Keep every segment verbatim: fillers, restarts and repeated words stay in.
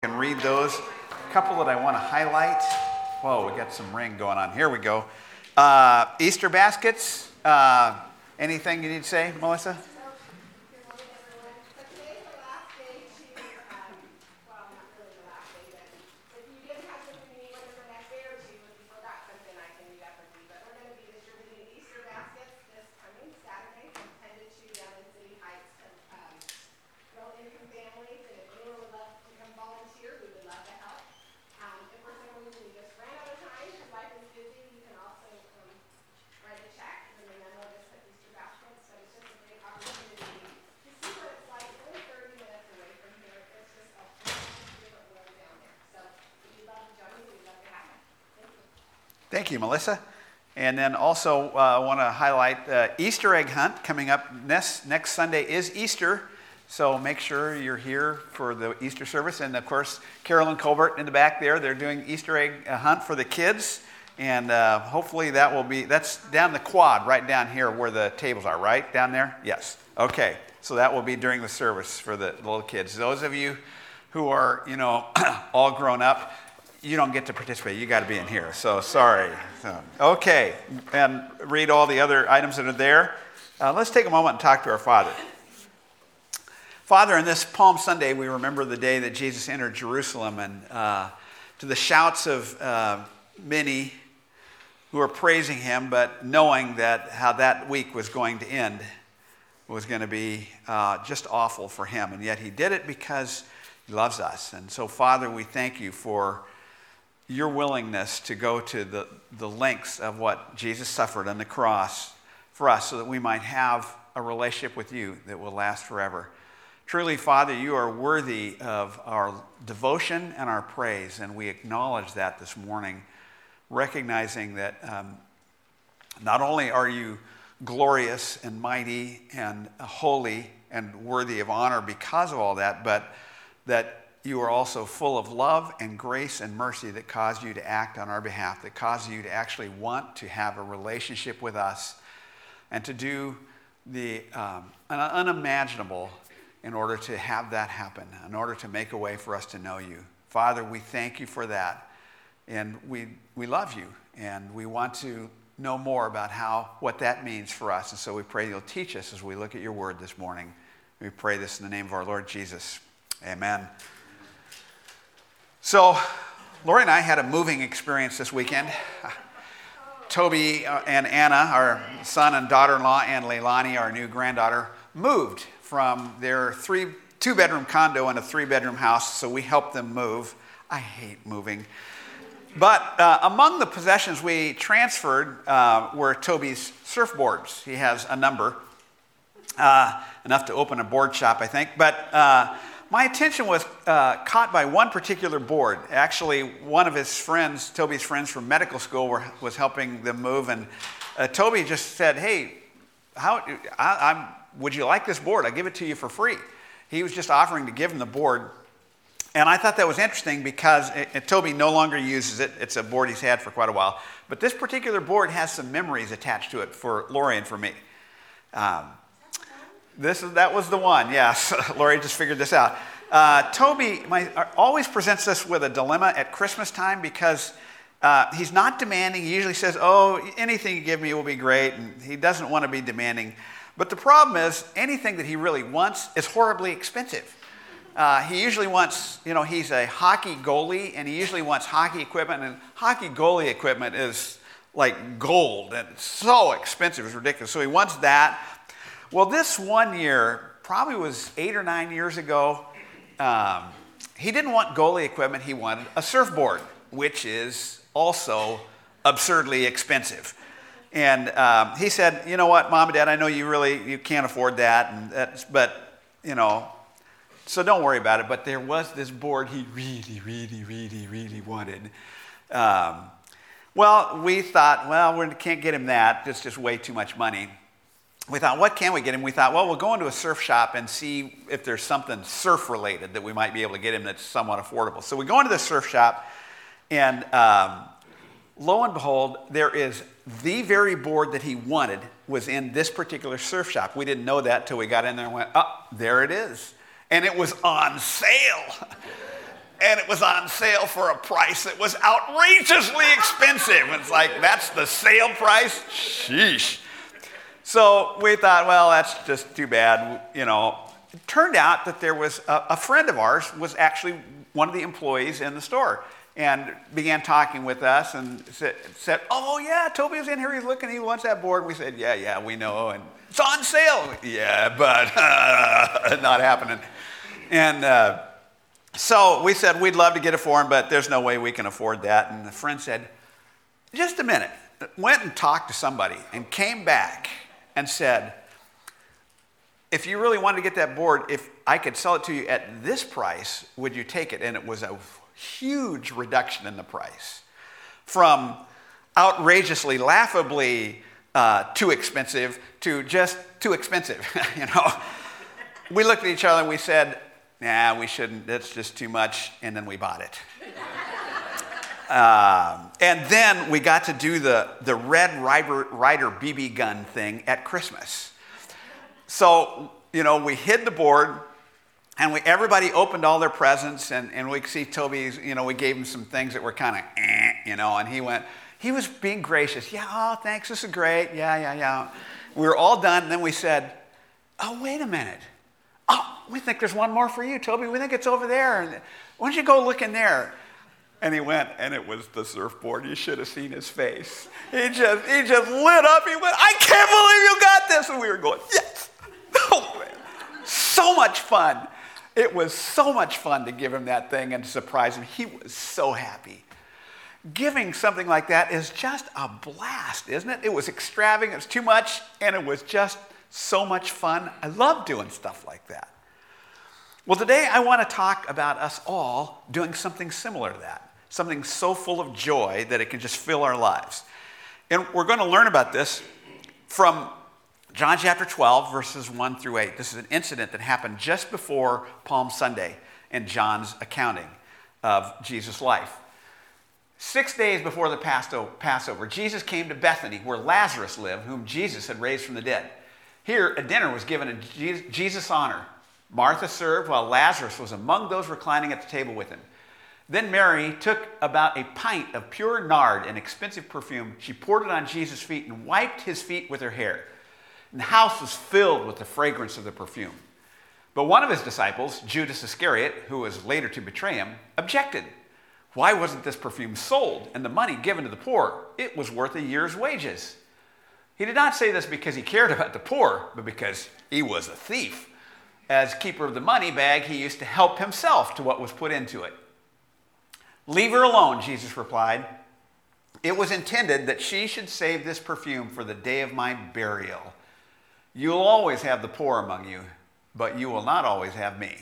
Can read those. A couple that I want to highlight. Whoa, we got some ring going on. Here we go. Uh, Easter baskets. Uh, anything you need to say, Melissa? Thank you, Melissa. And then also uh, I want to highlight uh, Easter egg hunt coming up next, next Sunday is Easter. So make sure you're here for the Easter service. And of course, Carol and Colbert in the back there, they're doing Easter egg hunt for the kids. And uh, hopefully that will be, that's down the quad, right down here where the tables are, right? Down there? Yes. Okay. So that will be during the service for the little kids. Those of you who are, you know, all grown up, you don't get to participate. You got to be in here. So sorry. So, okay. And read all the other items that are there. Uh, let's take a moment and talk to our Father. Father, in this Palm Sunday, we remember the day that Jesus entered Jerusalem, and uh, to the shouts of uh, many who are praising him, but knowing that how that week was going to end was going to be uh, just awful for him. And yet he did it because he loves us. And so, Father, we thank you for your willingness to go to the, the lengths of what Jesus suffered on the cross for us so that we might have a relationship with you that will last forever. Truly, Father, you are worthy of our devotion and our praise, and we acknowledge that this morning, recognizing that um, not only are you glorious and mighty and holy and worthy of honor because of all that, but that you are also full of love and grace and mercy that caused you to act on our behalf, that caused you to actually want to have a relationship with us and to do the um, unimaginable in order to have that happen, in order to make a way for us to know you. Father, we thank you for that, and we we love you, and we want to know more about how what that means for us. And so we pray you'll teach us as we look at your word this morning. We pray this in the name of our Lord Jesus. Amen. So, Lori and I had a moving experience this weekend. Toby and Anna, our son and daughter-in-law, and Leilani, our new granddaughter, moved from their three, two-bedroom condo in a three-bedroom house, so we helped them move. I hate moving. But uh, among the possessions we transferred uh, were Toby's surfboards. He has a number, uh, enough to open a board shop, I think. But uh, my attention was uh, caught by one particular board. Actually, one of his friends, Toby's friends from medical school, were, was helping them move. And uh, Toby just said, hey, how, I, I'm, would you like this board? I'll give it to you for free. He was just offering to give him the board. And I thought that was interesting because it, it, Toby no longer uses it. It's a board he's had for quite a while. But this particular board has some memories attached to it for Lori and for me. Um, This is that was the one, yes. Lori just figured this out. Uh, Toby my, always presents us with a dilemma at Christmas time because uh, he's not demanding. He usually says, oh, anything you give me will be great, and he doesn't want to be demanding. But the problem is anything that he really wants is horribly expensive. Uh, he usually wants, you know, he's a hockey goalie, and he usually wants hockey equipment, and hockey goalie equipment is like gold, and it's so expensive, it's ridiculous. So he wants that. Well, this one year, probably was eight or nine years ago, um, he didn't want goalie equipment, he wanted a surfboard, which is also absurdly expensive. And um, he said, you know what, Mom and Dad, I know you really, you can't afford that, and that's, but, you know, so don't worry about it. But there was this board he really, really, really, really wanted. Um, well, we thought, well, we can't get him that, it's just way too much money. We thought, what can we get him? We thought, well, we'll go into a surf shop and see if there's something surf-related that we might be able to get him that's somewhat affordable. So we go into the surf shop, and um, lo and behold, there is the very board that he wanted was in this particular surf shop. We didn't know that till we got in there and went, oh, there it is. And it was on sale. and it was on sale for a price that was outrageously expensive. It's like, that's the sale price? Sheesh. So we thought, well, that's just too bad, you know. It turned out that there was a, a friend of ours was actually one of the employees in the store and began talking with us and said, said oh, yeah, Toby was in here. He's looking. He wants that board. We said, yeah, yeah, we know. And it's on sale. Yeah, but uh, not happening. And uh, so we said we'd love to get it for him, but there's no way we can afford that. And the friend said, just a minute. Went and talked to somebody and came back and said, if you really wanted to get that board, if I could sell it to you at this price, would you take it? And it was a huge reduction in the price from outrageously, laughably uh, too expensive to just too expensive, you know. We looked at each other and we said, nah, we shouldn't, that's just too much, and then we bought it. um, and then we got to do the, the Red Ryder, Ryder B B gun thing at Christmas. So, you know, we hid the board, and we everybody opened all their presents, and, and we could see Toby's, you know, we gave him some things that were kind of, eh, you know, and he went, he was being gracious. Yeah, oh, thanks, this is great. Yeah, yeah, yeah. We were all done, and then we said, oh, wait a minute. Oh, we think there's one more for you, Toby. We think it's over there. And why don't you go look in there? And he went, and it was the surfboard. You should have seen his face. He just, he just lit up. He went, I can't believe you got this. And we were going, yes. Oh, man. So much fun. It was so much fun to give him that thing and to surprise him. He was so happy. Giving something like that is just a blast, isn't it? It was extravagant. It was too much, and it was just so much fun. I love doing stuff like that. Well, today I want to talk about us all doing something similar to that. Something so full of joy that it can just fill our lives. And we're going to learn about this from John chapter twelve, verses one through eight. This is an incident that happened just before Palm Sunday in John's accounting of Jesus' life. Six days before the Passover, Jesus came to Bethany, where Lazarus lived, whom Jesus had raised from the dead. Here, a dinner was given in Jesus' honor. Martha served, while Lazarus was among those reclining at the table with him. Then Mary took about a pint of pure nard, an expensive perfume. She poured it on Jesus' feet and wiped his feet with her hair. And the house was filled with the fragrance of the perfume. But one of his disciples, Judas Iscariot, who was later to betray him, objected. Why wasn't this perfume sold and the money given to the poor? It was worth a year's wages. He did not say this because he cared about the poor, but because he was a thief. As keeper of the money bag, he used to help himself to what was put into it. Leave her alone, Jesus replied. It was intended that she should save this perfume for the day of my burial. You'll always have the poor among you, but you will not always have me.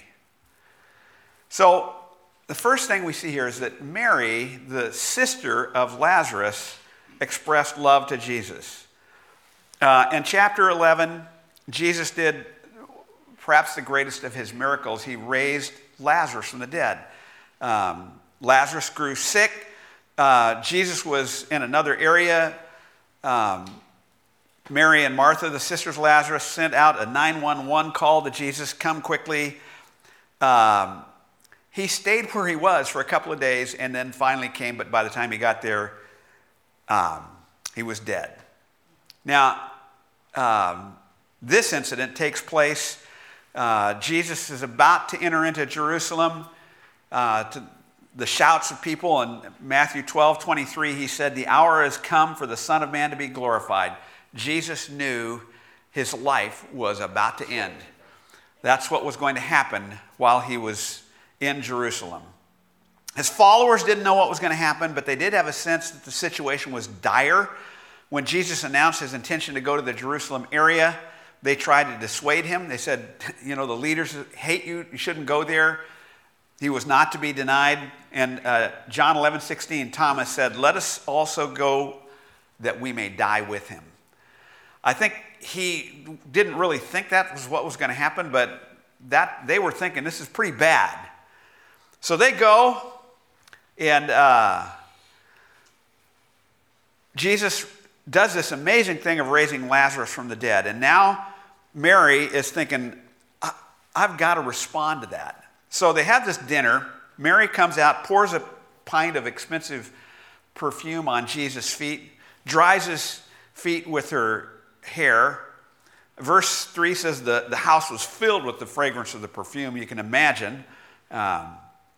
So the first thing we see here is that Mary, the sister of Lazarus, expressed love to Jesus. Uh, in chapter eleven, Jesus did perhaps the greatest of his miracles. He raised Lazarus from the dead. Um, Lazarus grew sick. Uh, Jesus was in another area. Um, Mary and Martha, the sisters of Lazarus, sent out a nine one one call to Jesus, come quickly. Um, he stayed where he was for a couple of days and then finally came, but by the time he got there, um, he was dead. Now, um, this incident takes place. Uh, Jesus is about to enter into Jerusalem. Uh, to the shouts of people in Matthew twelve twenty-three, he said, the hour has come for the Son of Man to be glorified. Jesus knew his life was about to end. That's what was going to happen while he was in Jerusalem. His followers didn't know what was going to happen, but they did have a sense that the situation was dire. When Jesus announced his intention to go to the Jerusalem area, they tried to dissuade him. They said, you know, the leaders hate you. You shouldn't go there. He was not to be denied. And uh, John eleven sixteen, Thomas said, let us also go that we may die with him. I think he didn't really think that was what was going to happen, but that they were thinking this is pretty bad. So they go, and uh, Jesus does this amazing thing of raising Lazarus from the dead. And now Mary is thinking, I've got to respond to that. So they have this dinner. Mary comes out, pours a pint of expensive perfume on Jesus' feet, dries his feet with her hair. Verse three says the, the house was filled with the fragrance of the perfume. You can imagine. Um,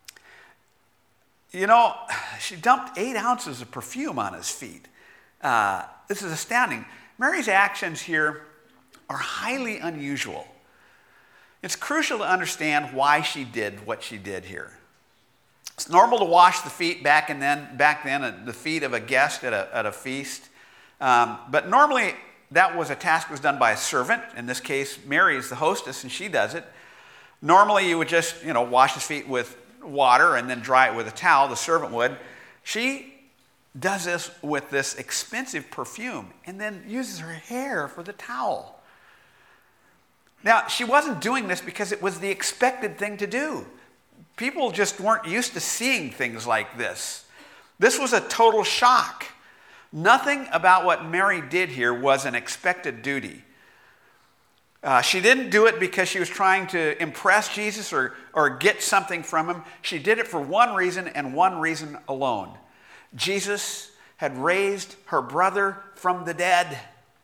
you know, she dumped eight ounces of perfume on his feet. Uh, this is astounding. Mary's actions here are highly unusual. It's crucial to understand why she did what she did here. It's normal to wash the feet back and then back then at the feet of a guest at a, at a feast. Um, but normally that was a task that was done by a servant. In this case, Mary is the hostess and she does it. Normally you would just, you know, wash his feet with water and then dry it with a towel, the servant would. She does this with this expensive perfume and then uses her hair for the towel. Now, she wasn't doing this because it was the expected thing to do. People just weren't used to seeing things like this. This was a total shock. Nothing about what Mary did here was an expected duty. Uh, she didn't do it because she was trying to impress Jesus or, or get something from him. She did it for one reason and one reason alone. Jesus had raised her brother from the dead.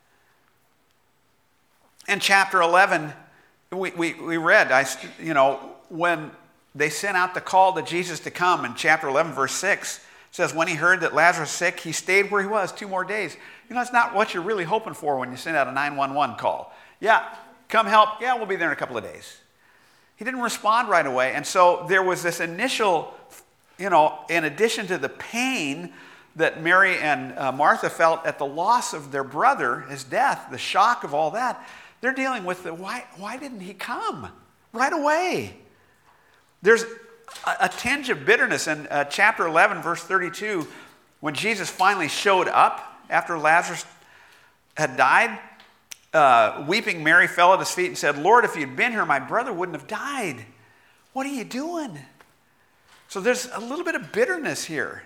In chapter eleven, we, we, we read, I, you know, when they sent out the call to Jesus to come in chapter eleven, verse six, it says, when he heard that Lazarus was sick, he stayed where he was two more days. You know, it's not what you're really hoping for when you send out a nine one one call. Yeah, come help. Yeah, we'll be there in a couple of days. He didn't respond right away. And so there was this initial, you know, in addition to the pain that Mary and uh, Martha felt at the loss of their brother, his death, the shock of all that, they're dealing with the, why, why didn't he come right away? There's a, a tinge of bitterness in uh, chapter eleven, verse thirty-two, when Jesus finally showed up after Lazarus had died. Uh, weeping Mary fell at his feet and said, Lord, if you'd been here, my brother wouldn't have died. What are you doing? So there's a little bit of bitterness here.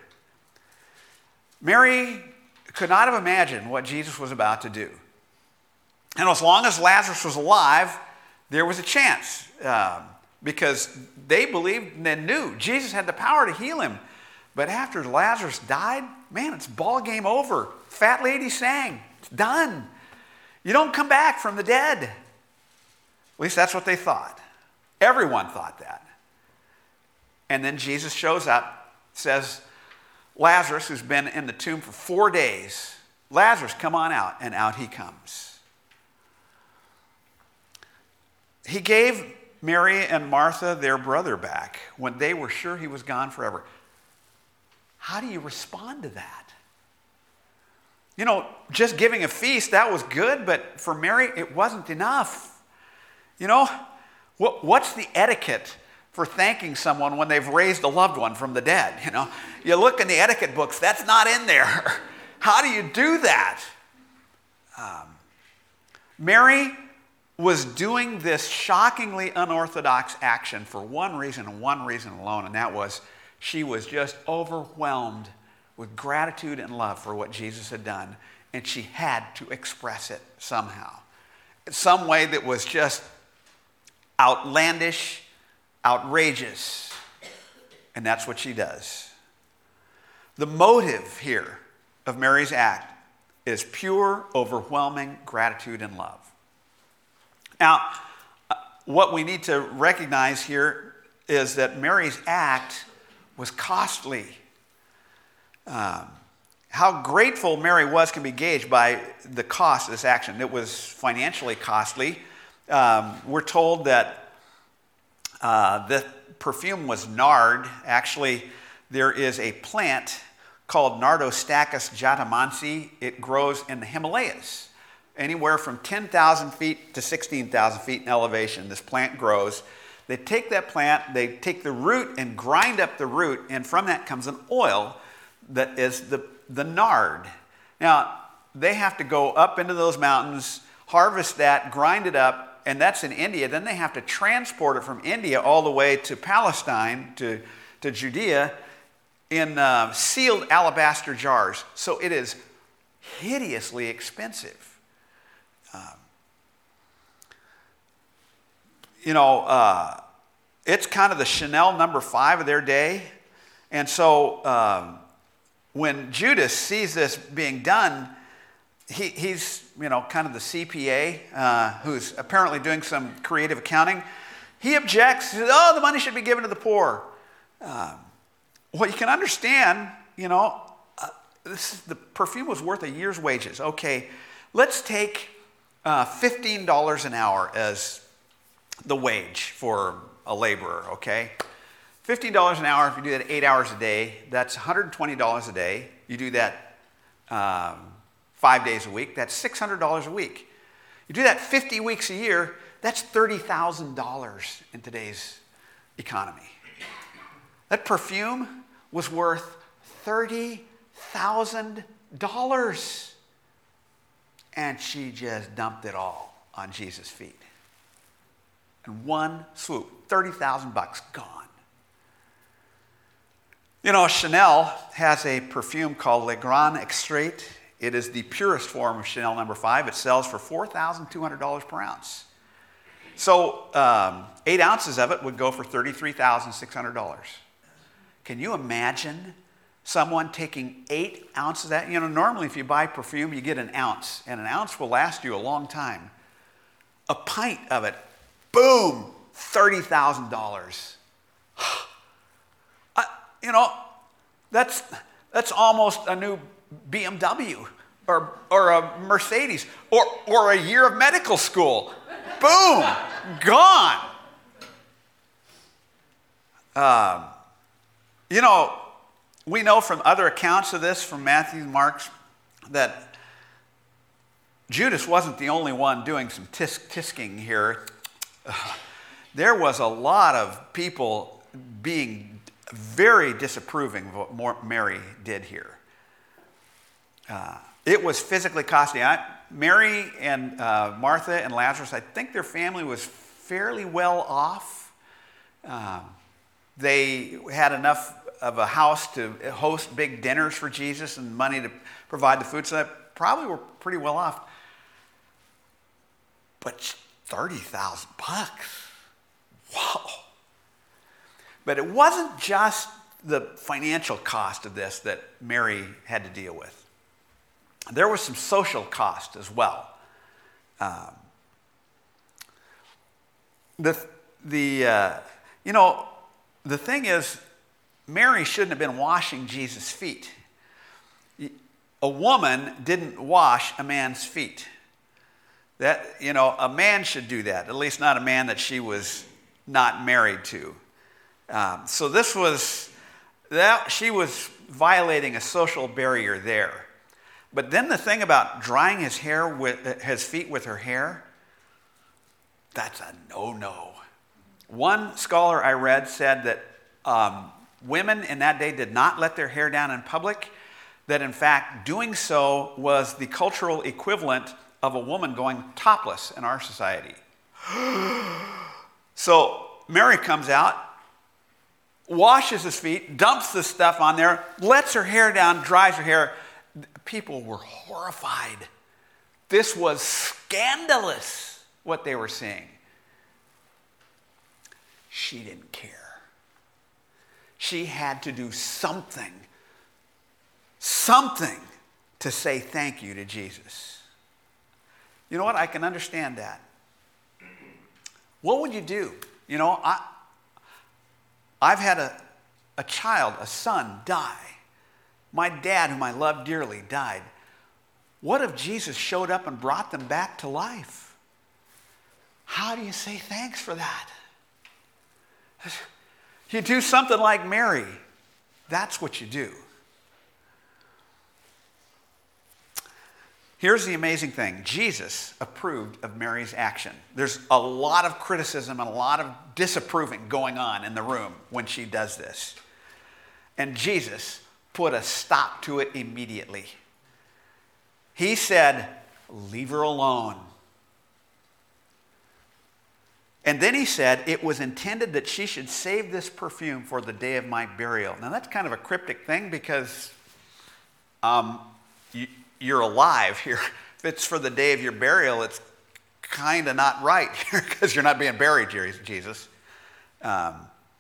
Mary could not have imagined what Jesus was about to do. And as long as Lazarus was alive, there was a chance um, because they believed and knew Jesus had the power to heal him. But after Lazarus died, man, it's ball game over. Fat lady sang, it's done. You don't come back from the dead. At least that's what they thought. Everyone thought that. And then Jesus shows up, says, Lazarus, who's been in the tomb for four days, Lazarus, come on out. And out he comes. He gave Mary and Martha their brother back when they were sure he was gone forever. How do you respond to that? You know, just giving a feast, that was good, but for Mary, it wasn't enough. You know, what, what's the etiquette for thanking someone when they've raised a loved one from the dead? You know, you look in the etiquette books, that's not in there. How do you do that? Um, Mary was doing this shockingly unorthodox action for one reason and one reason alone, and that was she was just overwhelmed with gratitude and love for what Jesus had done, and she had to express it somehow. In some way that was just outlandish, outrageous, and that's what she does. The motive here of Mary's act is pure, overwhelming gratitude and love. Now, what we need to recognize here is that Mary's act was costly. Um, how grateful Mary was can be gauged by the cost of this action. It was financially costly. Um, we're told that uh, the perfume was nard. Actually, there is a plant called Nardostachys jatamansi. It grows in the Himalayas. Anywhere from ten thousand feet to sixteen thousand feet in elevation, this plant grows. They take that plant, they take the root and grind up the root, and from that comes an oil that is the, the nard. Now, they have to go up into those mountains, harvest that, grind it up, and that's in India. Then they have to transport it from India all the way to Palestine, to, to Judea, in uh, sealed alabaster jars. So it is hideously expensive. Um, you know, uh, it's kind of the Chanel number five of their day. And so um, when Judas sees this being done, he, he's, you know, kind of the C P A uh, who's apparently doing some creative accounting. He objects. He says, oh, the money should be given to the poor. Um, well, you can understand, you know, uh, this is, the perfume was worth a year's wages. Okay, let's take uh, fifteen dollars an hour as the wage for a laborer, okay? fifteen dollars an hour, if you do that eight hours a day, that's one hundred twenty dollars a day. You do that um, five days a week, that's six hundred dollars a week. You do that fifty weeks a year, that's thirty thousand dollars in today's economy. That perfume was worth thirty thousand dollars. And she just dumped it all on Jesus' feet. In one swoop, thirty thousand bucks gone. You know, Chanel has a perfume called Le Grand Extrait. It is the purest form of Chanel number five. It sells for four thousand two hundred dollars per ounce. So um, eight ounces of it would go for thirty-three thousand six hundred dollars. Can you imagine someone taking eight ounces of that? You know, normally if you buy perfume, you get an ounce, and an ounce will last you a long time. A pint of it, boom, thirty thousand dollars. uh, you know, that's that's almost a new B M W or or a Mercedes or or a year of medical school. Boom, gone. Um, you know, we know from other accounts of this, from Matthew and Mark's, that Judas wasn't the only one doing some tisk tisking here. There was a lot of people being very disapproving of what Mary did here. Uh, it was physically costly. I, Mary and uh, Martha and Lazarus, I think their family was fairly well off. Um, they had enough of a house to host big dinners for Jesus and money to provide the food, so they probably were pretty well off. But thirty thousand bucks. Whoa. But it wasn't just the financial cost of this that Mary had to deal with. There was some social cost as well. Um, the, the uh, you know, the thing is, Mary shouldn't have been washing Jesus' feet. A woman didn't wash a man's feet. That, you know, a man should do that, at least not a man that she was not married to. Um, so this was, that she was violating a social barrier there. But then the thing about drying his hair with his feet with her hair, that's a no-no. One scholar I read said that um, women in that day did not let their hair down in public, that in fact doing so was the cultural equivalent of a woman going topless in our society. So Mary comes out, washes his feet, dumps this stuff on there, lets her hair down, dries her hair. People were horrified. This was scandalous, what they were seeing. She didn't care. She had to do something, something to say thank you to Jesus. You know what? I can understand that. What would you do? You know, I, I've had a, a child, a son, die. My dad, whom I love dearly, died. What if Jesus showed up and brought them back to life? How do you say thanks for that? You do something like Mary. That's what you do. Here's the amazing thing. Jesus approved of Mary's action. There's a lot of criticism and a lot of disapproving going on in the room when she does this. And Jesus put a stop to it immediately. He said, leave her alone. And then he said, it was intended that she should save this perfume for the day of my burial. Now that's kind of a cryptic thing because um, you, you're alive here. If it's for the day of your burial, it's kind of not right because you're not being buried, Jesus. Um,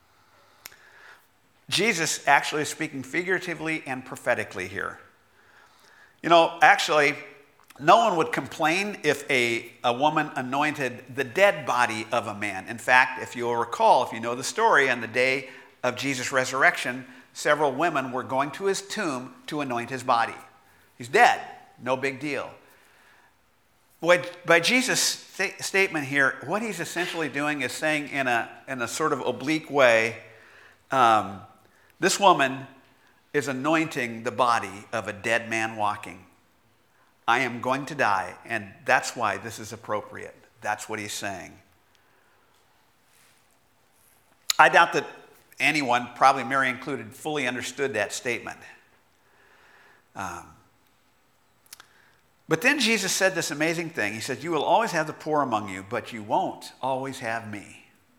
Jesus actually is speaking figuratively and prophetically here. You know, actually, no one would complain if a, a woman anointed the dead body of a man. In fact, if you'll recall, if you know the story, on the day of Jesus' resurrection, several women were going to his tomb to anoint his body. He's dead. No big deal. By Jesus' st- statement here, what he's essentially doing is saying in a, in a sort of oblique way, um, this woman is anointing the body of a dead man walking. I am going to die, and that's why this is appropriate. That's what he's saying. I doubt that anyone, probably Mary included, fully understood that statement. Um, but then Jesus said this amazing thing. He said, you will always have the poor among you, but you won't always have me.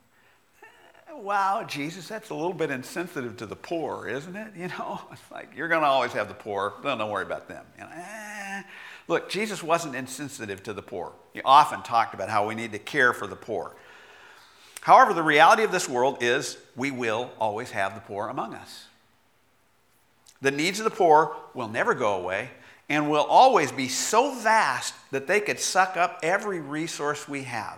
Wow, Jesus, that's a little bit insensitive to the poor, isn't it? You know, it's like, you're going to always have the poor. Don't, don't worry about them. You know, eh. Look, Jesus wasn't insensitive to the poor. He often talked about how we need to care for the poor. However, the reality of this world is we will always have the poor among us. The needs of the poor will never go away and will always be so vast that they could suck up every resource we have.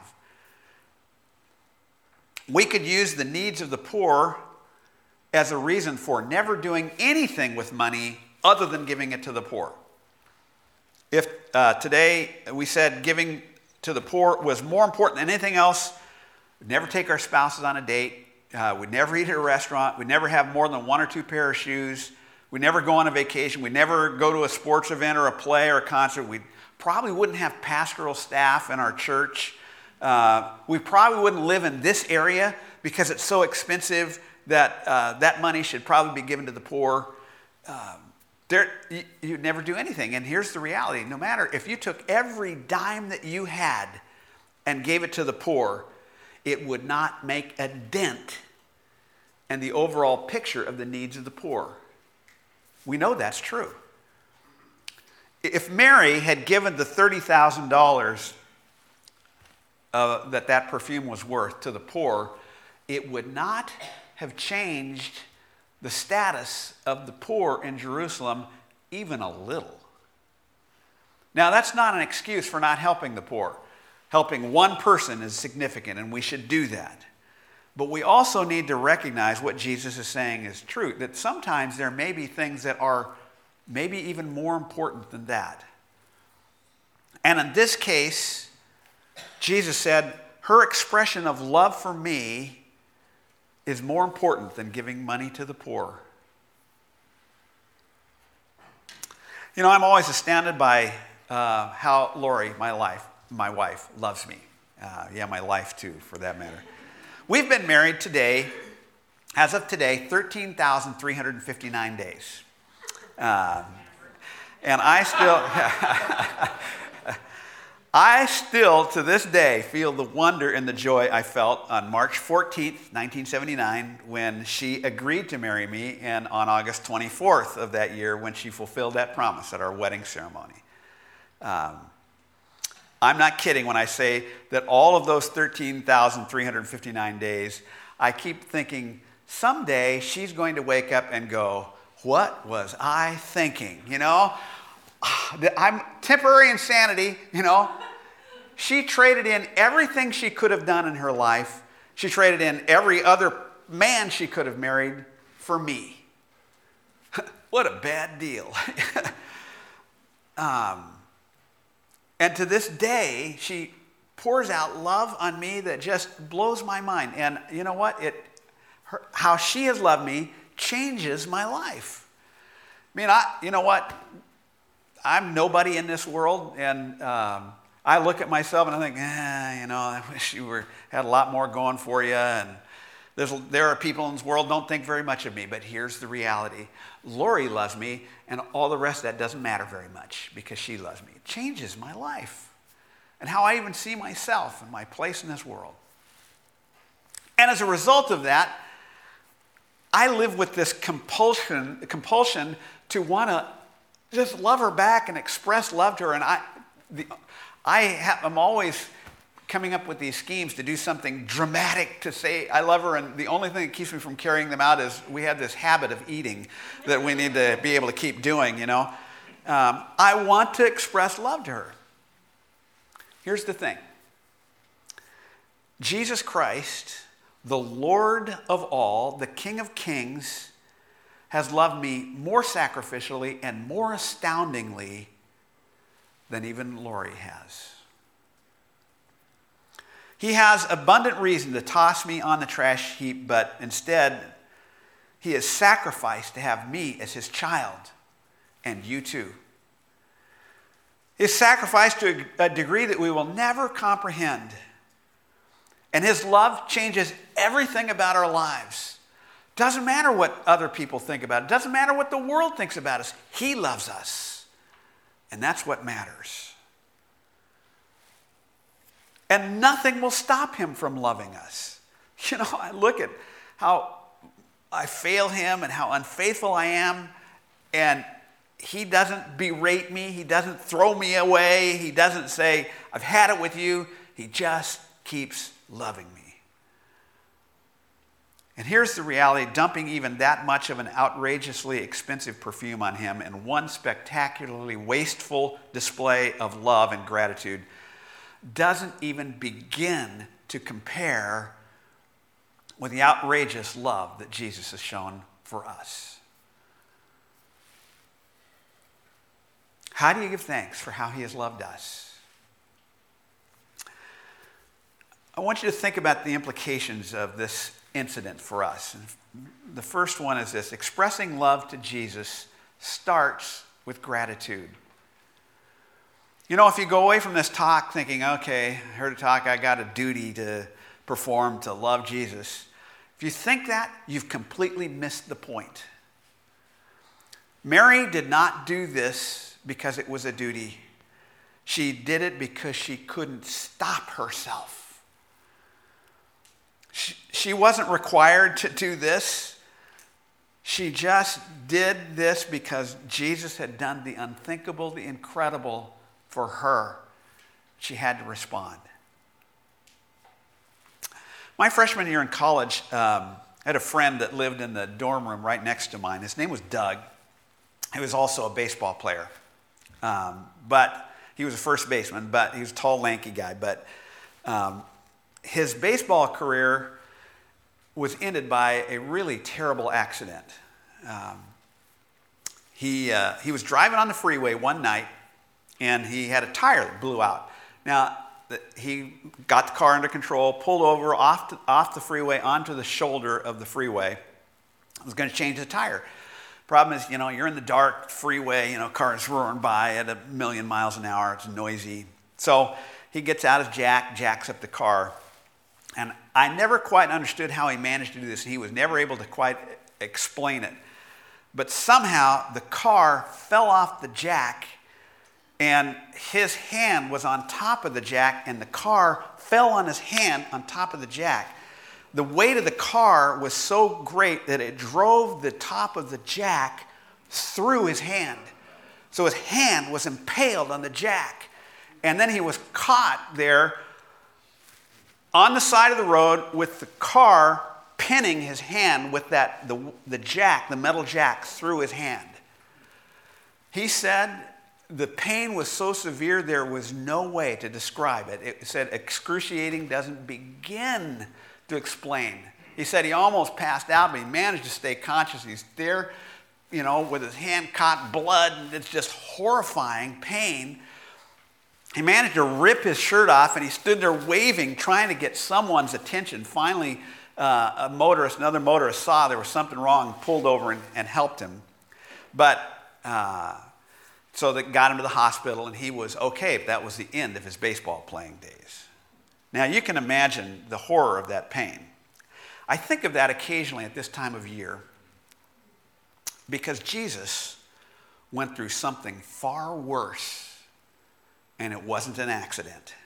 We could use the needs of the poor as a reason for never doing anything with money other than giving it to the poor. If uh, today we said giving to the poor was more important than anything else, we'd never take our spouses on a date, uh, we'd never eat at a restaurant, we'd never have more than one or two pair of shoes, we'd never go on a vacation, we'd never go to a sports event or a play or a concert, we probably wouldn't have pastoral staff in our church. Uh, we probably wouldn't live in this area because it's so expensive that uh, that money should probably be given to the poor. Um, there, you, you'd never do anything. And here's the reality. No matter if you took every dime that you had and gave it to the poor, it would not make a dent in the overall picture of the needs of the poor. We know that's true. If Mary had given the thirty thousand dollars Uh, that that perfume was worth to the poor, it would not have changed the status of the poor in Jerusalem even a little. Now, that's not an excuse for not helping the poor. Helping one person is significant, and we should do that. But we also need to recognize what Jesus is saying is true, that sometimes there may be things that are maybe even more important than that. And in this case, Jesus said, her expression of love for me is more important than giving money to the poor. You know, I'm always astounded by uh, how Lori, my life, my wife, loves me. Uh, yeah, my life too, for that matter. We've been married today, as of today, thirteen thousand three hundred fifty-nine days. Uh, and I still... I still, to this day, feel the wonder and the joy I felt on March fourteenth, nineteen seventy-nine, when she agreed to marry me, and on August twenty-fourth of that year, when she fulfilled that promise at our wedding ceremony. Um, I'm not kidding when I say that all of those thirteen thousand three hundred fifty-nine days, I keep thinking, someday she's going to wake up and go, what was I thinking? You know? I'm temporary insanity, you know. She traded in everything she could have done in her life. She traded in every other man she could have married for me. What a bad deal. um, and to this day, she pours out love on me that just blows my mind. And you know what? It, her, how she has loved me changes my life. I mean, I, you know what? I'm nobody in this world, and um, I look at myself and I think, eh, you know, I wish you were had a lot more going for you. And there's, there are people in this world who don't think very much of me, but here's the reality. Lori loves me, and all the rest of that doesn't matter very much because she loves me. It changes my life and how I even see myself and my place in this world. And as a result of that, I live with this compulsion, compulsion to want to just love her back and express love to her. And I, the, I ha- I'm always coming up with these schemes to do something dramatic to say I love her, and the only thing that keeps me from carrying them out is we have this habit of eating that we need to be able to keep doing, you know. Um, I want to express love to her. Here's the thing. Jesus Christ, the Lord of all, the King of Kings, has loved me more sacrificially and more astoundingly than even Lori has. He has abundant reason to toss me on the trash heap, but instead, he has sacrificed to have me as his child, and you too. His sacrifice to a degree that we will never comprehend. And his love changes everything about our lives. Doesn't matter what other people think about it. Doesn't matter what the world thinks about us. He loves us. And that's what matters. And nothing will stop him from loving us. You know, I look at how I fail him and how unfaithful I am, and he doesn't berate me. He doesn't throw me away. He doesn't say, I've had it with you. He just keeps loving me. And here's the reality, dumping even that much of an outrageously expensive perfume on him in one spectacularly wasteful display of love and gratitude doesn't even begin to compare with the outrageous love that Jesus has shown for us. How do you give thanks for how he has loved us? I want you to think about the implications of this incident for us. The first one is this: expressing love to Jesus starts with gratitude. You know, if you go away from this talk thinking, okay, I heard a talk, I got a duty to perform to love Jesus. If you think that, you've completely missed the point. Mary did not do this because it was a duty. She did it because she couldn't stop herself. She, she wasn't required to do this. She just did this because Jesus had done the unthinkable, the incredible for her. She had to respond. My freshman year in college, um, I had a friend that lived in the dorm room right next to mine. His name was Doug. He was also a baseball player. Um, but he was a first baseman, but he was a tall, lanky guy. But um, his baseball career was ended by a really terrible accident. Um, he, uh, he was driving on the freeway one night, and he had a tire that blew out. Now, the, he got the car under control, pulled over off, to, off the freeway onto the shoulder of the freeway. He was going to change the tire. Problem is, you know, you're in the dark freeway, you know, cars roaring by at a million miles an hour. It's noisy. So he gets out his jack, jacks up the car. And I never quite understood how he managed to do this. He was never able to quite explain it. But somehow the car fell off the jack, and his hand was on top of the jack, and the car fell on his hand on top of the jack. The weight of the car was so great that it drove the top of the jack through his hand. So his hand was impaled on the jack. And then he was caught there on the side of the road with the car pinning his hand with that the, the jack, the metal jack, through his hand. He said the pain was so severe there was no way to describe it. It said excruciating doesn't begin to explain. He said he almost passed out, but he managed to stay conscious. He's there, you know, with his hand caught, blood, and it's just horrifying pain. He managed to rip his shirt off, and he stood there waving, trying to get someone's attention. Finally, uh, a motorist, another motorist saw there was something wrong, pulled over and, and helped him. But uh, so they got him to the hospital, and he was okay, but that was the end of his baseball playing days. Now, you can imagine the horror of that pain. I think of that occasionally at this time of year because Jesus went through something far worse, and it wasn't an accident.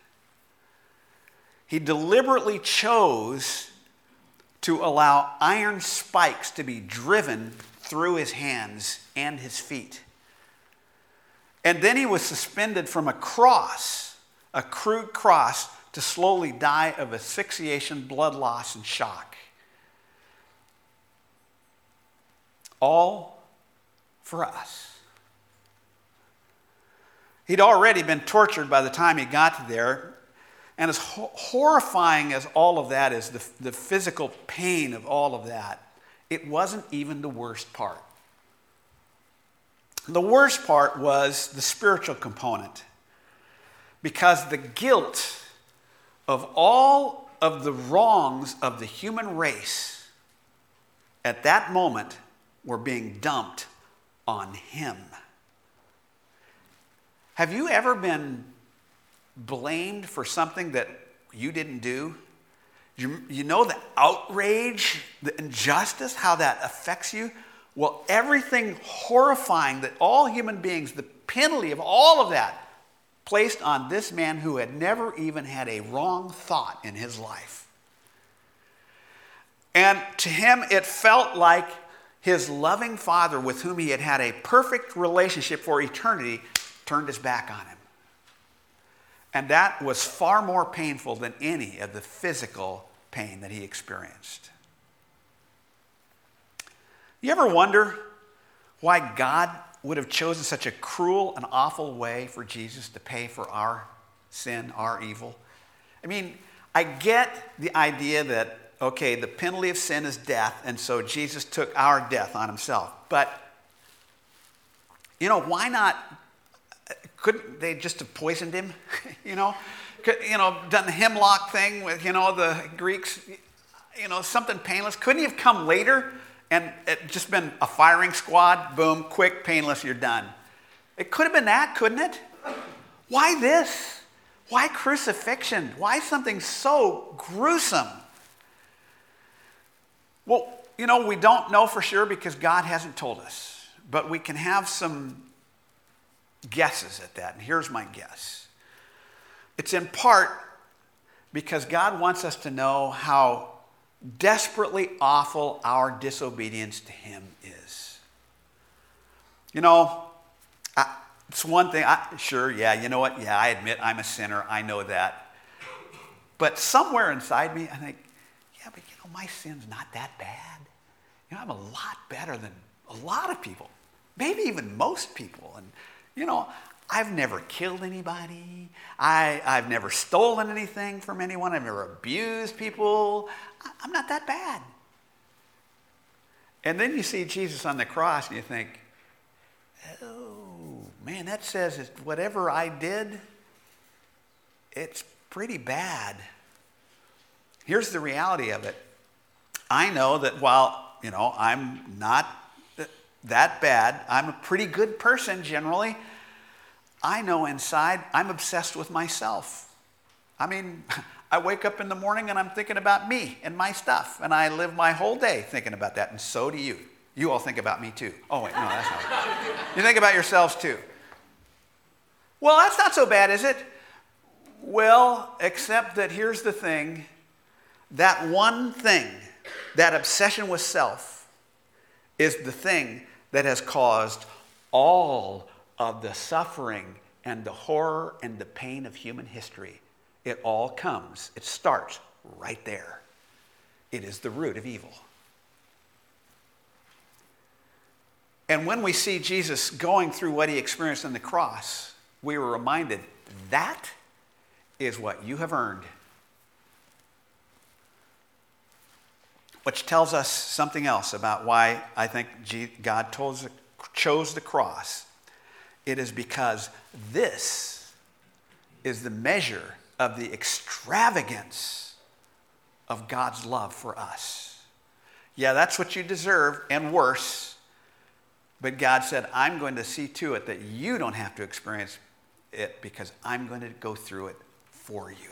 He deliberately chose to allow iron spikes to be driven through his hands and his feet. And then he was suspended from a cross, a crude cross, to slowly die of asphyxiation, blood loss, and shock. All for us. He'd already been tortured by the time he got there. And as ho- horrifying as all of that is, the, the physical pain of all of that, it wasn't even the worst part. The worst part was the spiritual component. Because the guilt of all of the wrongs of the human race at that moment were being dumped on him. Have you ever been blamed for something that you didn't do? You, you know the outrage, the injustice, how that affects you? Well, everything horrifying that all human beings, the penalty of all of that, placed on this man who had never even had a wrong thought in his life. And to him, it felt like his loving Father, with whom he had had a perfect relationship for eternity, turned his back on him. And that was far more painful than any of the physical pain that he experienced. You ever wonder why God would have chosen such a cruel and awful way for Jesus to pay for our sin, our evil? I mean, I get the idea that, okay, the penalty of sin is death, and so Jesus took our death on himself. But, you know, why not? Couldn't they just have poisoned him? you know, Could, you know, done the hemlock thing with, you know, the Greeks, you know, something painless. Couldn't he have come later and it just been a firing squad? Boom, quick, painless, you're done. It could have been that, couldn't it? Why this? Why crucifixion? Why something so gruesome? Well, you know, we don't know for sure because God hasn't told us. But we can have some guesses at that, and here's my guess. It's in part because God wants us to know how desperately awful our disobedience to him is. You know, I, it's one thing, I, sure, yeah, you know what, yeah, I admit I'm a sinner, I know that. But somewhere inside me, I think, yeah, but you know, my sin's not that bad. You know, I'm a lot better than a lot of people, maybe even most people. And you know, I've never killed anybody. I, I've never stolen anything from anyone. I've never abused people. I, I'm not that bad. And then you see Jesus on the cross and you think, oh, man, that says that whatever I did, it's pretty bad. Here's the reality of it. I know that while, you know, I'm not that bad, I'm a pretty good person generally, I know inside I'm obsessed with myself. I mean, I wake up in the morning and I'm thinking about me and my stuff, and I live my whole day thinking about that, and so do you. You all think about me too. Oh wait, no, that's not right. You think about yourselves too. Well, that's not so bad, is it? Well, except that here's the thing. That one thing, that obsession with self, is the thing that has caused all of the suffering and the horror and the pain of human history. It all comes, it starts right there. It is the root of evil. And when we see Jesus going through what he experienced on the cross, we were reminded that is what you have earned. Which tells us something else about why I think God chose the cross. It is because this is the measure of the extravagance of God's love for us. Yeah, that's what you deserve and worse. But God said, I'm going to see to it that you don't have to experience it because I'm going to go through it for you.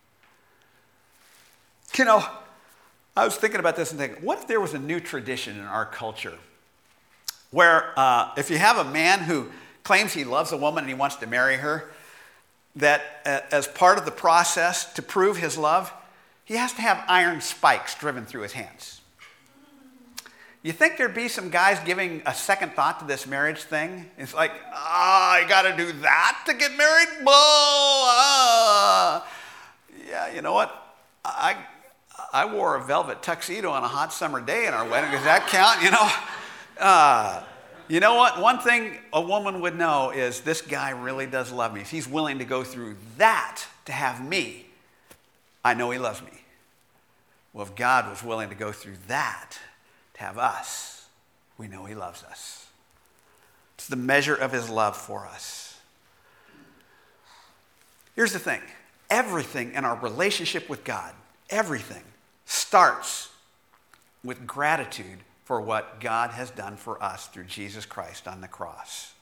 You know, I was thinking about this and thinking, what if there was a new tradition in our culture where uh, if you have a man who claims he loves a woman and he wants to marry her, that uh, as part of the process to prove his love, he has to have iron spikes driven through his hands. You think there'd be some guys giving a second thought to this marriage thing? It's like, ah, oh, I got to do that to get married? Whoa, ah. yeah, you know what? I I wore a velvet tuxedo on a hot summer day in our wedding. Does that count? You know? Uh, you know what? One thing a woman would know is this guy really does love me. If he's willing to go through that to have me, I know he loves me. Well, if God was willing to go through that to have us, we know he loves us. It's the measure of his love for us. Here's the thing. Everything in our relationship with God, everything starts with gratitude for what God has done for us through Jesus Christ on the cross.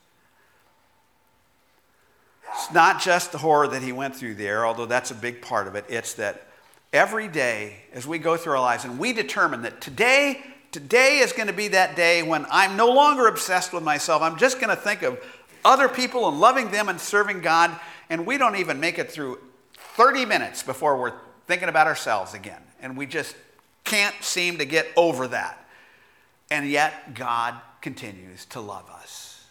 It's not just the horror that he went through there, although that's a big part of it. It's that every day as we go through our lives and we determine that today, today is going to be that day when I'm no longer obsessed with myself. I'm just going to think of other people and loving them and serving God. And we don't even make it through thirty minutes before we're thinking about ourselves again. And we just can't seem to get over that. And yet God continues to love us.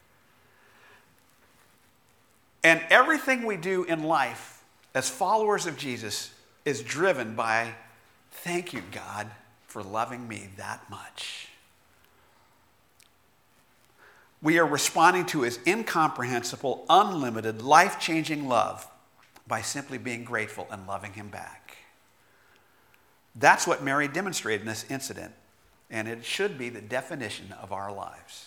And everything we do in life as followers of Jesus is driven by, thank you, God, for loving me that much. We are responding to his incomprehensible, unlimited, life-changing love by simply being grateful and loving him back. That's what Mary demonstrated in this incident, and it should be the definition of our lives.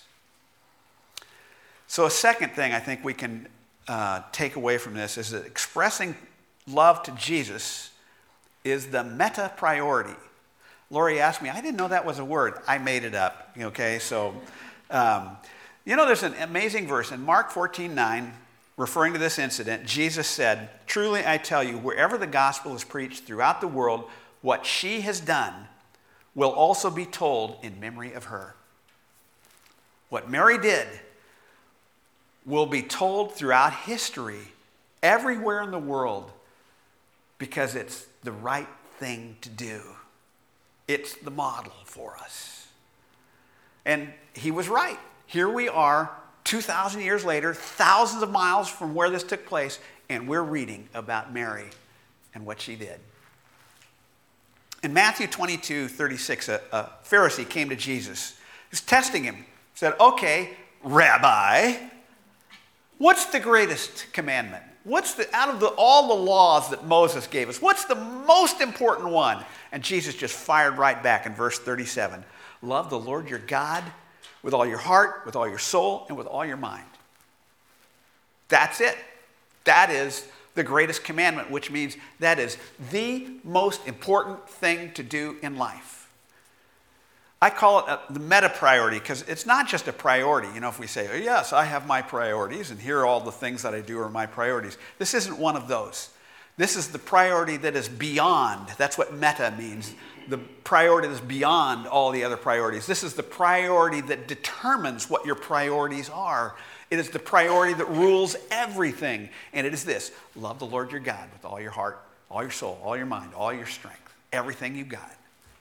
So a second thing I think we can uh, take away from this is that expressing love to Jesus is the meta priority. Lori asked me, I didn't know that was a word. I made it up, okay? So, um, you know, there's an amazing verse in Mark fourteen nine, referring to this incident. Jesus said, truly I tell you, wherever the gospel is preached throughout the world, what she has done will also be told in memory of her. What Mary did will be told throughout history, everywhere in the world, because it's the right thing to do. It's the model for us. And he was right. Here we are, two thousand years later, thousands of miles from where this took place, and we're reading about Mary and what she did. In Matthew twenty-two thirty-six, a, a Pharisee came to Jesus. He was testing him. He said, okay, Rabbi, what's the greatest commandment? What's the, out of the, all the laws that Moses gave us, what's the most important one? And Jesus just fired right back in verse thirty-seven. Love the Lord your God with all your heart, with all your soul, and with all your mind. That's it. That is the greatest commandment, which means that is the most important thing to do in life. I call it a, the meta priority because it's not just a priority. You know, if we say, oh, yes, I have my priorities and here are all the things that I do are my priorities. This isn't one of those. This is the priority that is beyond. That's what meta means. The priority that is beyond all the other priorities. This is the priority that determines what your priorities are. It is the priority that rules everything. And it is this: love the Lord your God with all your heart, all your soul, all your mind, all your strength, everything you got.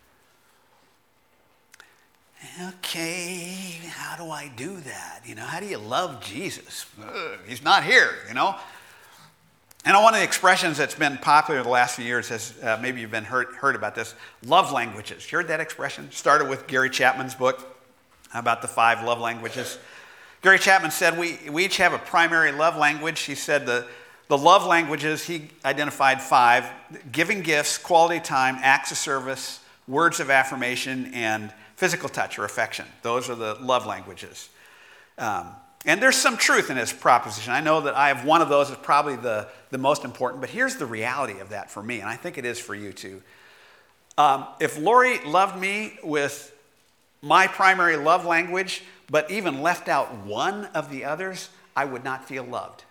Okay, how do I do that? You know, how do you love Jesus? Ugh, he's not here, you know. And one of the expressions that's been popular the last few years is, uh, maybe you've been heard, heard about this, love languages. You heard that expression? Started with Gary Chapman's book about the five love languages. Gary Chapman said we, we each have a primary love language. He said the, the love languages, he identified five: giving gifts, quality time, acts of service, words of affirmation, and physical touch or affection. Those are the love languages. Um, and there's some truth in this proposition. I know that I have one of those as probably the, the most important, but here's the reality of that for me, and I think it is for you too. Um, if Lori loved me with my primary love language, but even left out one of the others, I would not feel loved.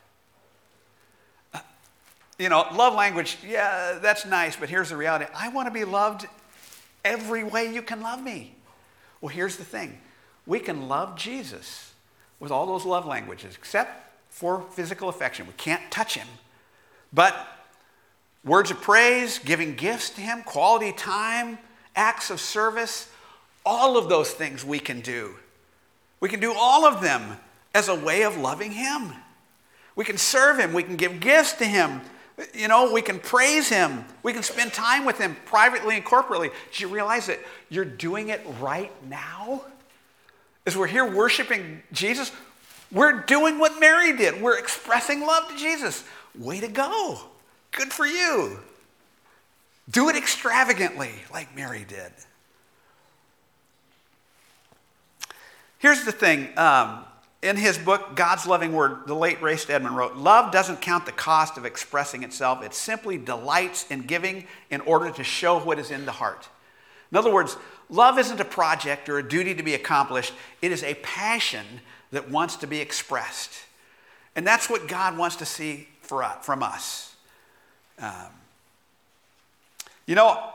You know, love language, yeah, that's nice, but here's the reality. I want to be loved every way you can love me. Well, here's the thing. We can love Jesus with all those love languages, except for physical affection. We can't touch him. But words of praise, giving gifts to him, quality time, acts of service, all of those things we can do. We can do all of them as a way of loving him. We can serve him. We can give gifts to him. You know, we can praise him. We can spend time with him privately and corporately. Do you realize that you're doing it right now? As we're here worshiping Jesus, we're doing what Mary did. We're expressing love to Jesus. Way to go. Good for you. Do it extravagantly like Mary did. Here's the thing. Um, In his book, God's Loving Word, the late Ray Stedman wrote, love doesn't count the cost of expressing itself. It simply delights in giving in order to show what is in the heart. In other words, love isn't a project or a duty to be accomplished. It is a passion that wants to be expressed. And that's what God wants to see for us, from us. Um, you know,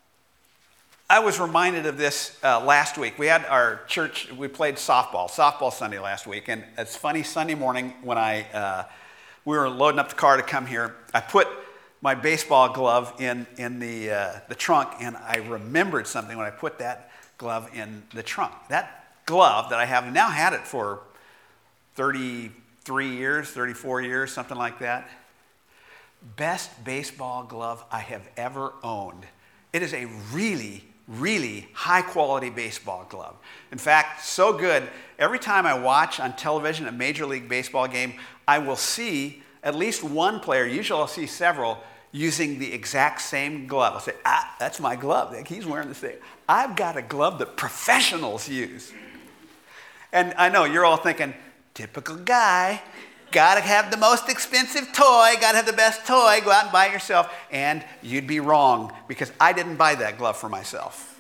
I was reminded of this uh, last week. We had our church, we played softball, softball Sunday last week. And it's funny, Sunday morning when I, uh, we were loading up the car to come here, I put my baseball glove in, in the, uh, the trunk, and I remembered something when I put that glove in the trunk. That glove that I have now had it for thirty-three years, thirty-four years, something like that. Best baseball glove I have ever owned. It is a really really high-quality baseball glove. In fact, so good, every time I watch on television a Major League Baseball game, I will see at least one player, usually I'll see several, using the exact same glove. I'll say, ah, that's my glove. He's wearing the same. I've got a glove that professionals use. And I know you're all thinking, typical guy, got to have the most expensive toy, got to have the best toy, go out and buy it yourself. And you'd be wrong, because I didn't buy that glove for myself.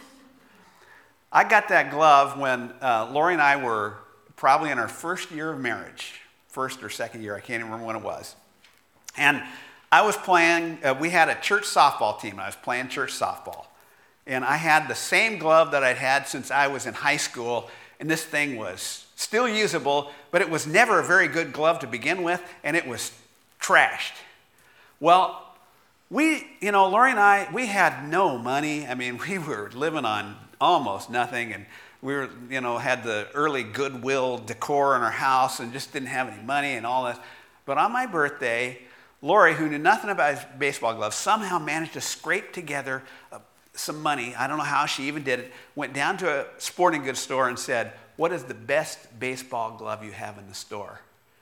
I got that glove when uh, Lori and I were probably in our first year of marriage, first or second year, I can't even remember when it was. And I was playing, uh, we had a church softball team, I was playing church softball. And I had the same glove that I'd had since I was in high school, and this thing was still usable, but it was never a very good glove to begin with, and it was trashed. Well, we, you know, Lori and I, we had no money. I mean, we were living on almost nothing, and we were, you know, had the early Goodwill decor in our house and just didn't have any money and all this. But on my birthday, Lori, who knew nothing about baseball gloves, somehow managed to scrape together a, some money. I don't know how she even did it. Went down to a sporting goods store and said, what is the best baseball glove you have in the store?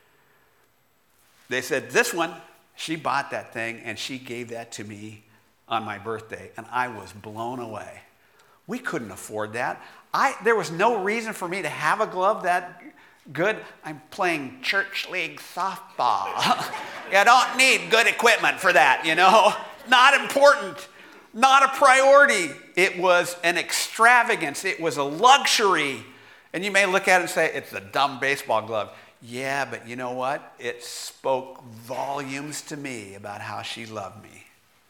They said, this one. She bought that thing, and she gave that to me on my birthday, and I was blown away. We couldn't afford that. I, there was no reason for me to have a glove that good. I'm playing church league softball. You don't need good equipment for that, you know. Not important. Not a priority. It was an extravagance. It was a luxury. And you may look at it and say, it's a dumb baseball glove. Yeah, but you know what? It spoke volumes to me about how she loved me.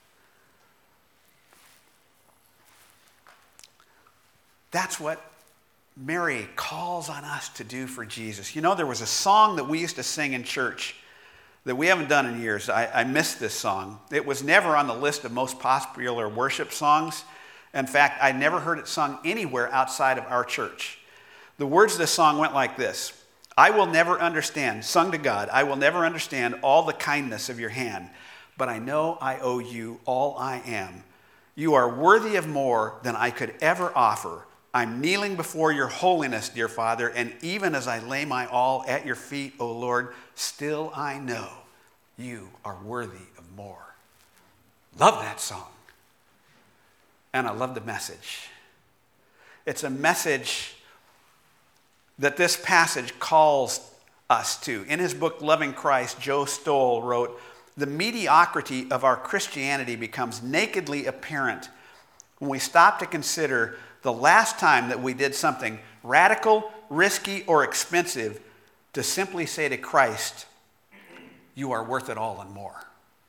That's what Mary calls on us to do for Jesus. You know, there was a song that we used to sing in church that we haven't done in years. I, I missed this song. It was never on the list of most popular worship songs. In fact, I never heard it sung anywhere outside of our church. The words of this song went like this. I will never understand, sung to God, I will never understand all the kindness of your hand, but I know I owe you all I am. You are worthy of more than I could ever offer. I'm kneeling before your holiness, dear Father, and even as I lay my all at your feet, O Lord, still I know you are worthy of more. Love that song. And I love the message. It's a message that this passage calls us to. In his book, Loving Christ, Joe Stoll wrote, the mediocrity of our Christianity becomes nakedly apparent when we stop to consider the last time that we did something radical, risky, or expensive to simply say to Christ, you are worth it all and more.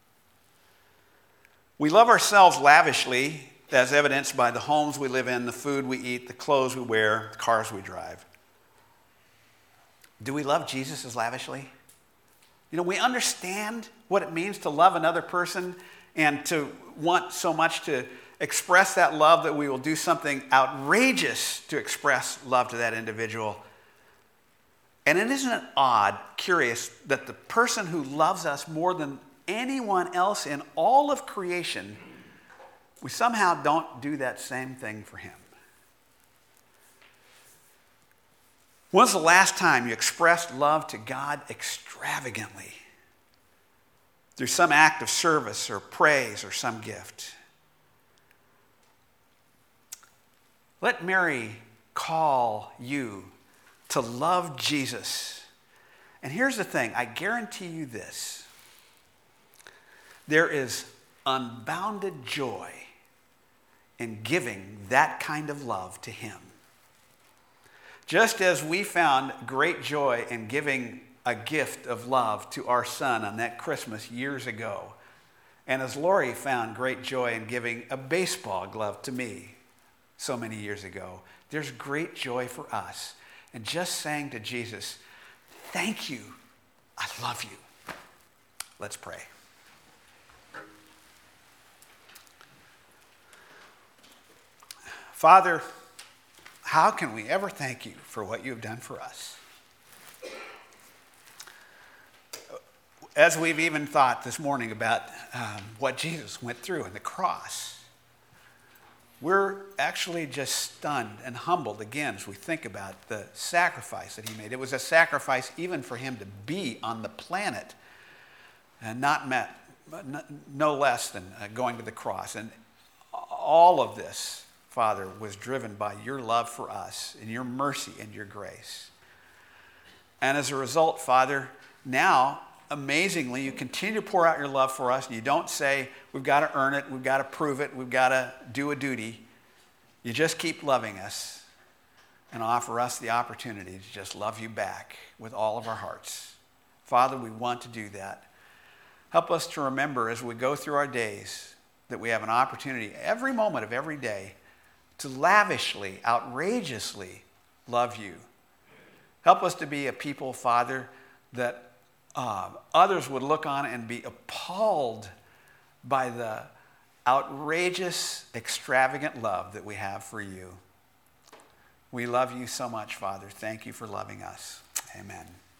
We love ourselves lavishly, as evidenced by the homes we live in, the food we eat, the clothes we wear, the cars we drive. Do we love Jesus as lavishly? You know, we understand what it means to love another person and to want so much to express that love that we will do something outrageous to express love to that individual. And it isn't it odd, curious, that the person who loves us more than anyone else in all of creation, we somehow don't do that same thing for him. When's the last time you expressed love to God extravagantly? Through some act of service or praise or some gift. Let Mary call you to love Jesus. And here's the thing, I guarantee you this. There is unbounded joy in giving that kind of love to him. Just as we found great joy in giving a gift of love to our son on that Christmas years ago, and as Lori found great joy in giving a baseball glove to me so many years ago, there's great joy for us in just saying to Jesus, thank you, I love you. Let's pray. Father, how can we ever thank you for what you've done for us? As we've even thought this morning about um, what Jesus went through on the cross, we're actually just stunned and humbled again as we think about the sacrifice that he made. It was a sacrifice even for him to be on the planet, and not met, no less than going to the cross. And all of this, Father, was driven by your love for us and your mercy and your grace. And as a result, Father, now, amazingly, you continue to pour out your love for us, and you don't say, we've got to earn it, we've got to prove it, we've got to do a duty. You just keep loving us and offer us the opportunity to just love you back with all of our hearts. Father, we want to do that. Help us to remember as we go through our days that we have an opportunity every moment of every day to lavishly, outrageously love you. Help us to be a people, Father, that uh, others would look on and be appalled by the outrageous, extravagant love that we have for you. We love you so much, Father. Thank you for loving us. Amen.